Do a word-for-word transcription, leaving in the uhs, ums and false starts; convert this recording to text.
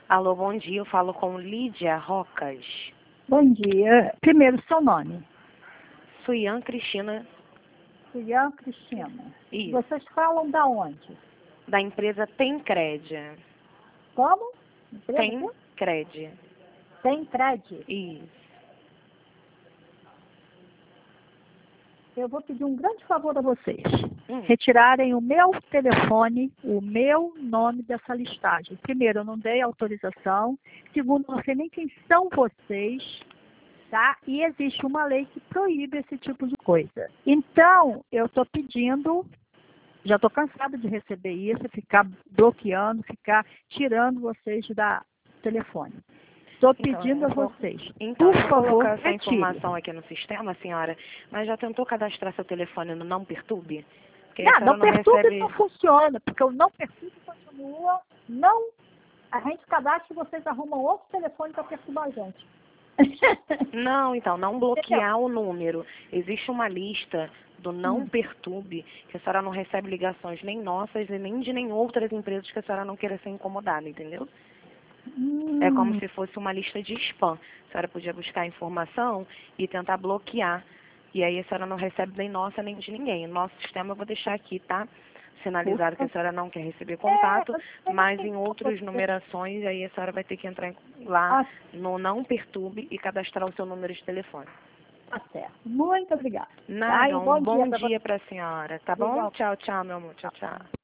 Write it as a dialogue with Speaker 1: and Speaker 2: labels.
Speaker 1: Alô, bom dia. Eu falo com Lídia Rocas.
Speaker 2: Bom dia. Primeiro, seu nome.
Speaker 1: Suian Cristina.
Speaker 2: Suian Cristina.
Speaker 1: Isso.
Speaker 2: Vocês falam da onde?
Speaker 1: Da empresa Tencred.
Speaker 2: Como? Empresa?
Speaker 1: Tencred.
Speaker 2: Tencred.
Speaker 1: Isso.
Speaker 2: Eu vou pedir um grande favor a vocês.
Speaker 1: Hum.
Speaker 2: Retirarem o meu telefone, o meu nome dessa listagem. Primeiro, eu não dei autorização. Segundo, não sei nem quem são vocês. Tá? E existe uma lei que proíbe esse tipo de coisa. Então, eu estou pedindo, já estou cansada de receber isso, ficar bloqueando, ficar tirando vocês da telefone. Estou pedindo
Speaker 1: então,
Speaker 2: a
Speaker 1: vou,
Speaker 2: vocês,
Speaker 1: então,
Speaker 2: por
Speaker 1: eu vou
Speaker 2: favor,
Speaker 1: colocar essa
Speaker 2: retire.
Speaker 1: informação aqui no sistema, senhora, mas já tentou cadastrar seu telefone no Não Perturbe? Porque a
Speaker 2: Não,
Speaker 1: senhora
Speaker 2: não perturbe
Speaker 1: recebe...
Speaker 2: não funciona, porque o não perturbe continua, não, a gente cadastra e vocês arrumam outro telefone para perturbar a gente.
Speaker 1: Não, então, não bloquear o número. Existe uma lista do Não
Speaker 2: Hum.
Speaker 1: Perturbe, que a senhora não recebe ligações nem nossas e nem de nem outras empresas que a senhora não queira ser incomodada, entendeu?
Speaker 2: Hum.
Speaker 1: É como se fosse uma lista de spam. A senhora podia buscar informação e tentar bloquear. E aí a senhora não recebe nem nossa nem de ninguém. O nosso sistema eu vou deixar aqui, tá? Sinalizado que a senhora não quer receber contato,
Speaker 2: É,
Speaker 1: mas em outras numerações aí a senhora vai ter que entrar lá no Não Perturbe e cadastrar o seu número de telefone.
Speaker 2: Tá certo. Muito obrigada.
Speaker 1: Nada,
Speaker 2: Tá?
Speaker 1: um bom
Speaker 2: dia
Speaker 1: dia para a senhora, tá bom?
Speaker 2: Obrigada.
Speaker 1: Tchau, tchau, meu amor. Tchau, tchau.